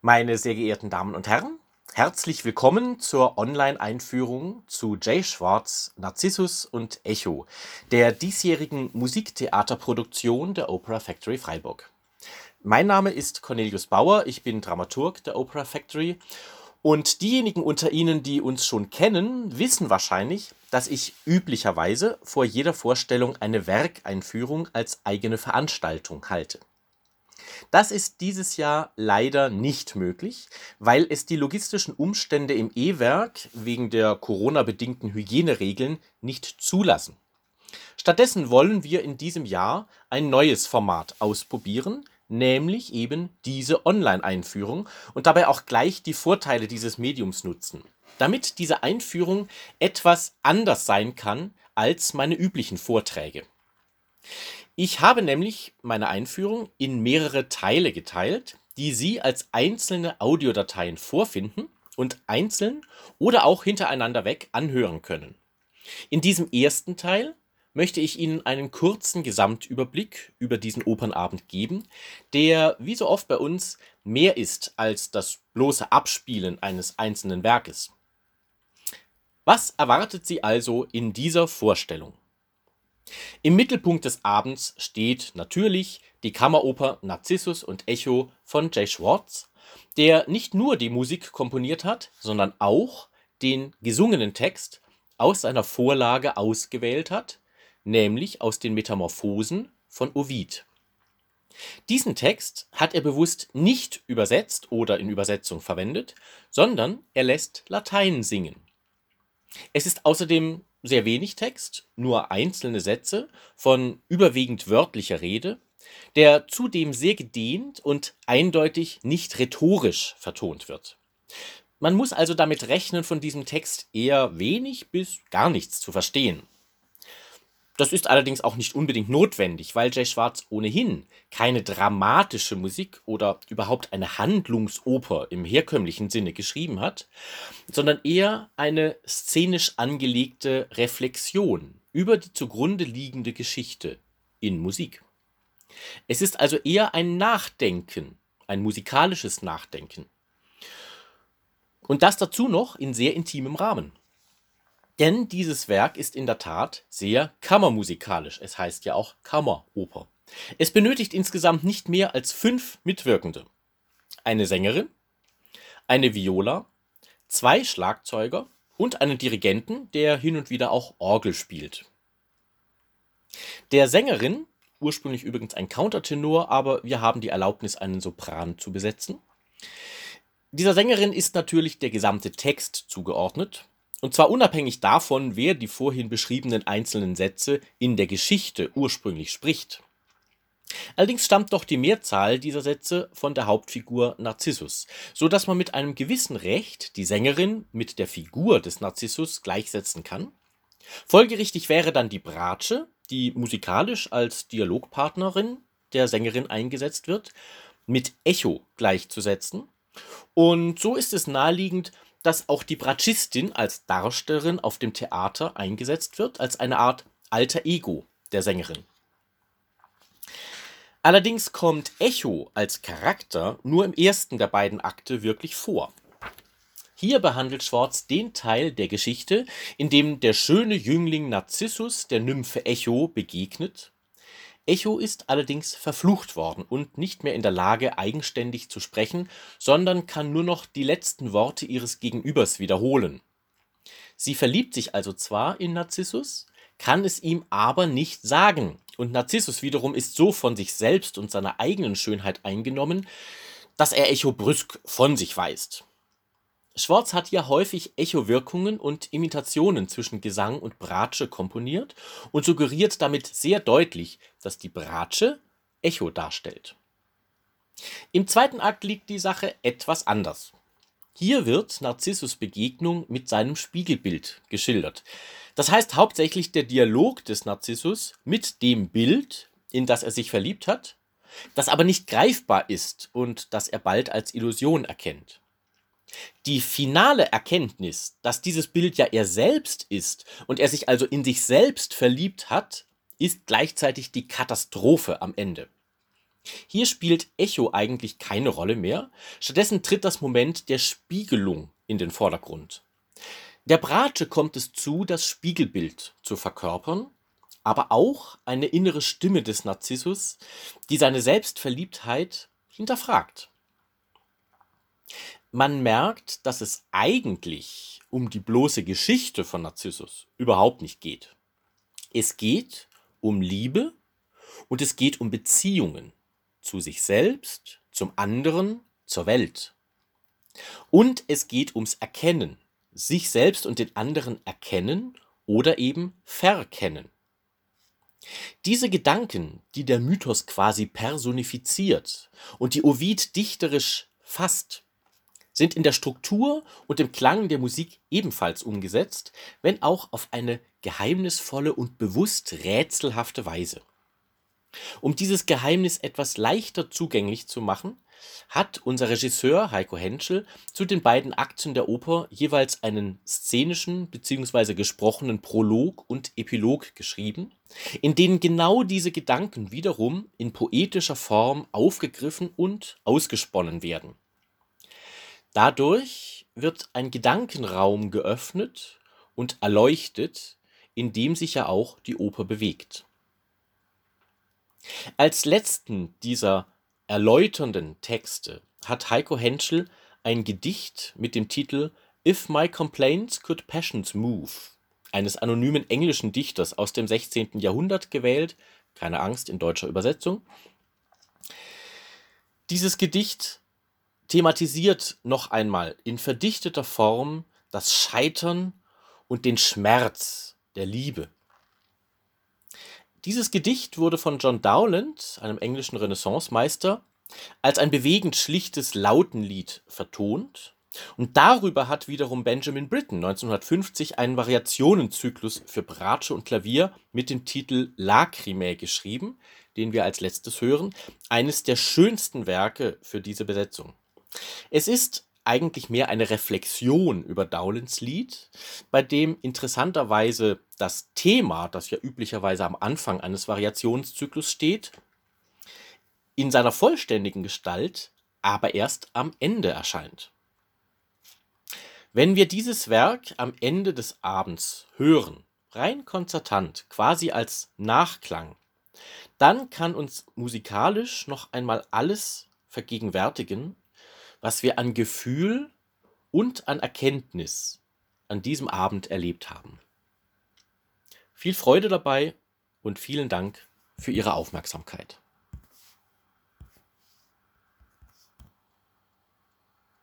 Meine sehr geehrten Damen und Herren, herzlich willkommen zur Online-Einführung zu Jay Schwartz' Narzissus und Echo, der diesjährigen Musiktheaterproduktion der Opera Factory Freiburg. Mein Name ist Cornelius Bauer, ich bin Dramaturg der Opera Factory und diejenigen unter Ihnen, die uns schon kennen, wissen wahrscheinlich, dass ich üblicherweise vor jeder Vorstellung eine Werkeinführung als eigene Veranstaltung halte. Das ist dieses Jahr leider nicht möglich, weil es die logistischen Umstände im E-Werk wegen der Corona-bedingten Hygieneregeln nicht zulassen. Stattdessen wollen wir in diesem Jahr ein neues Format ausprobieren, nämlich eben diese Online-Einführung und dabei auch gleich die Vorteile dieses Mediums nutzen, damit diese Einführung etwas anders sein kann als meine üblichen Vorträge. Ich habe nämlich meine Einführung in mehrere Teile geteilt, die Sie als einzelne Audiodateien vorfinden und einzeln oder auch hintereinander weg anhören können. In diesem ersten Teil möchte ich Ihnen einen kurzen Gesamtüberblick über diesen Opernabend geben, der wie so oft bei uns mehr ist als das bloße Abspielen eines einzelnen Werkes. Was erwartet Sie also in dieser Vorstellung? Im Mittelpunkt des Abends steht natürlich die Kammeroper Narzissus und Echo von Jay Schwartz, der nicht nur die Musik komponiert hat, sondern auch den gesungenen Text aus seiner Vorlage ausgewählt hat, nämlich aus den Metamorphosen von Ovid. Diesen Text hat er bewusst nicht übersetzt oder in Übersetzung verwendet, sondern er lässt Latein singen. Es ist außerdem sehr wenig Text, nur einzelne Sätze von überwiegend wörtlicher Rede, der zudem sehr gedehnt und eindeutig nicht rhetorisch vertont wird. Man muss also damit rechnen, von diesem Text eher wenig bis gar nichts zu verstehen. Das ist allerdings auch nicht unbedingt notwendig, weil Jay Schwartz ohnehin keine dramatische Musik oder überhaupt eine Handlungsoper im herkömmlichen Sinne geschrieben hat, sondern eher eine szenisch angelegte Reflexion über die zugrunde liegende Geschichte in Musik. Es ist also eher ein Nachdenken, ein musikalisches Nachdenken. Und das dazu noch in sehr intimem Rahmen. Denn dieses Werk ist in der Tat sehr kammermusikalisch. Es heißt ja auch Kammeroper. Es benötigt insgesamt nicht mehr als 5 Mitwirkende. Eine Sängerin, eine Viola, 2 Schlagzeuger und einen Dirigenten, der hin und wieder auch Orgel spielt. Der Sängerin, ursprünglich übrigens ein Countertenor, aber wir haben die Erlaubnis, einen Sopran zu besetzen. Dieser Sängerin ist natürlich der gesamte Text zugeordnet. Und zwar unabhängig davon, wer die vorhin beschriebenen einzelnen Sätze in der Geschichte ursprünglich spricht. Allerdings stammt doch die Mehrzahl dieser Sätze von der Hauptfigur Narzissus, so dass man mit einem gewissen Recht die Sängerin mit der Figur des Narzissus gleichsetzen kann. Folgerichtig wäre dann die Bratsche, die musikalisch als Dialogpartnerin der Sängerin eingesetzt wird, mit Echo gleichzusetzen. Und so ist es naheliegend, dass auch die Bratschistin als Darstellerin auf dem Theater eingesetzt wird, als eine Art alter Ego der Sängerin. Allerdings kommt Echo als Charakter nur im ersten der beiden Akte wirklich vor. Hier behandelt Schwartz den Teil der Geschichte, in dem der schöne Jüngling Narzissus der Nymphe Echo begegnet. Echo ist allerdings verflucht worden und nicht mehr in der Lage, eigenständig zu sprechen, sondern kann nur noch die letzten Worte ihres Gegenübers wiederholen. Sie verliebt sich also zwar in Narzissus, kann es ihm aber nicht sagen. Und Narzissus wiederum ist so von sich selbst und seiner eigenen Schönheit eingenommen, dass er Echo brüsk von sich weist. Schwartz hat hier häufig Echowirkungen und Imitationen zwischen Gesang und Bratsche komponiert und suggeriert damit sehr deutlich, dass die Bratsche Echo darstellt. Im zweiten Akt liegt die Sache etwas anders. Hier wird Narzissus' Begegnung mit seinem Spiegelbild geschildert. Das heißt hauptsächlich der Dialog des Narzissus mit dem Bild, in das er sich verliebt hat, das aber nicht greifbar ist und das er bald als Illusion erkennt. Die finale Erkenntnis, dass dieses Bild ja er selbst ist und er sich also in sich selbst verliebt hat, ist gleichzeitig die Katastrophe am Ende. Hier spielt Echo eigentlich keine Rolle mehr, stattdessen tritt das Moment der Spiegelung in den Vordergrund. Der Bratsche kommt es zu, das Spiegelbild zu verkörpern, aber auch eine innere Stimme des Narzissus, die seine Selbstverliebtheit hinterfragt. Man merkt, dass es eigentlich um die bloße Geschichte von Narzissus überhaupt nicht geht. Es geht um Liebe und es geht um Beziehungen zu sich selbst, zum anderen, zur Welt. Und es geht ums Erkennen, sich selbst und den anderen erkennen oder eben verkennen. Diese Gedanken, die der Mythos quasi personifiziert und die Ovid dichterisch fasst, sind in der Struktur und im Klang der Musik ebenfalls umgesetzt, wenn auch auf eine geheimnisvolle und bewusst rätselhafte Weise. Um dieses Geheimnis etwas leichter zugänglich zu machen, hat unser Regisseur Heiko Henschel zu den beiden Akten der Oper jeweils einen szenischen bzw. gesprochenen Prolog und Epilog geschrieben, in denen genau diese Gedanken wiederum in poetischer Form aufgegriffen und ausgesponnen werden. Dadurch wird ein Gedankenraum geöffnet und erleuchtet, in dem sich ja auch die Oper bewegt. Als letzten dieser erläuternden Texte hat Heiko Henschel ein Gedicht mit dem Titel If My Complaints Could Passions Move eines anonymen englischen Dichters aus dem 16. Jahrhundert gewählt, keine Angst in deutscher Übersetzung. Dieses Gedicht thematisiert noch einmal in verdichteter Form das Scheitern und den Schmerz der Liebe. Dieses Gedicht wurde von John Dowland, einem englischen Renaissancemeister, als ein bewegend schlichtes Lautenlied vertont. Und darüber hat wiederum Benjamin Britten 1950 einen Variationenzyklus für Bratsche und Klavier mit dem Titel Lacrimae geschrieben, den wir als letztes hören, eines der schönsten Werke für diese Besetzung. Es ist eigentlich mehr eine Reflexion über Dowlands Lied, bei dem interessanterweise das Thema, das ja üblicherweise am Anfang eines Variationszyklus steht, in seiner vollständigen Gestalt aber erst am Ende erscheint. Wenn wir dieses Werk am Ende des Abends hören, rein konzertant, quasi als Nachklang, dann kann uns musikalisch noch einmal alles vergegenwärtigen, was wir an Gefühl und an Erkenntnis an diesem Abend erlebt haben. Viel Freude dabei und vielen Dank für Ihre Aufmerksamkeit.